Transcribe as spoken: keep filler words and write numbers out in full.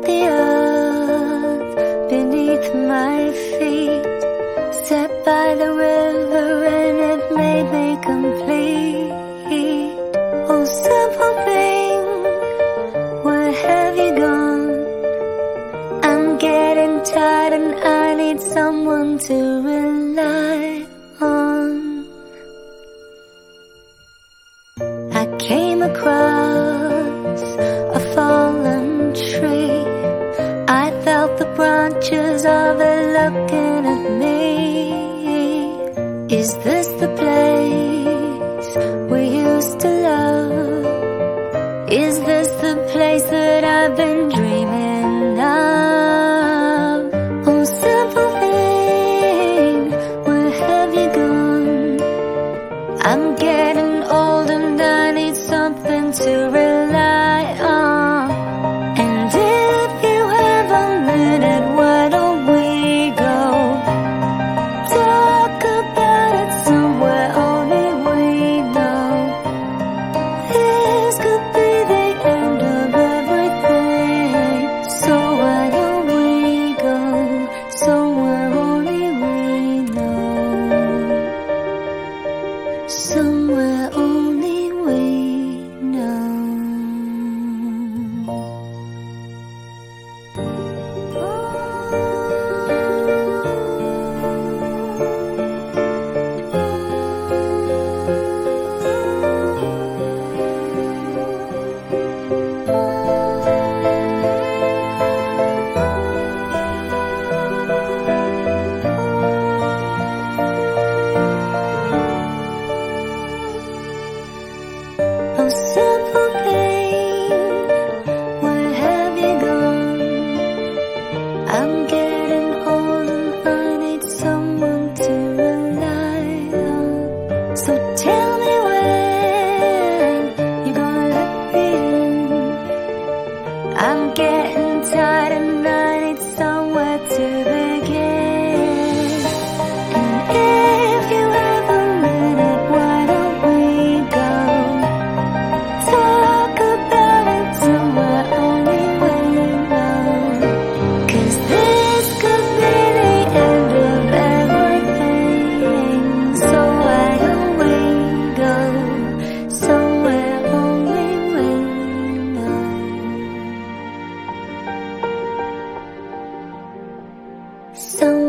the earth beneath my feet, sat by the river and it made me complete. Oh, simple thing, where have you gone? I'm getting tired and I need someone to rely on. I came across a fallen tree. I felt the branches of it looking at me. Is this the place we used to love? Is this the place that I've been dreaming of? Oh, simple thing, where have you gone? I'm getting old and I need something to rely on. And if you have a minute, why don't we go talk about it somewhere only we know? This could be the end of everything, so why don't we go somewhere only we know? Somewhere only we know. Oh, simple thing, where have you gone? I'm getting old and I need someone to rely on. So tell me when you're gonna let me in. I'm getting tired and I need somewhere to begin. And if you have a minute, why don't we go talk about it somewhere only we know? 'Cause this could be the end of everything, so why don't we go somewhere only we know? Somewhere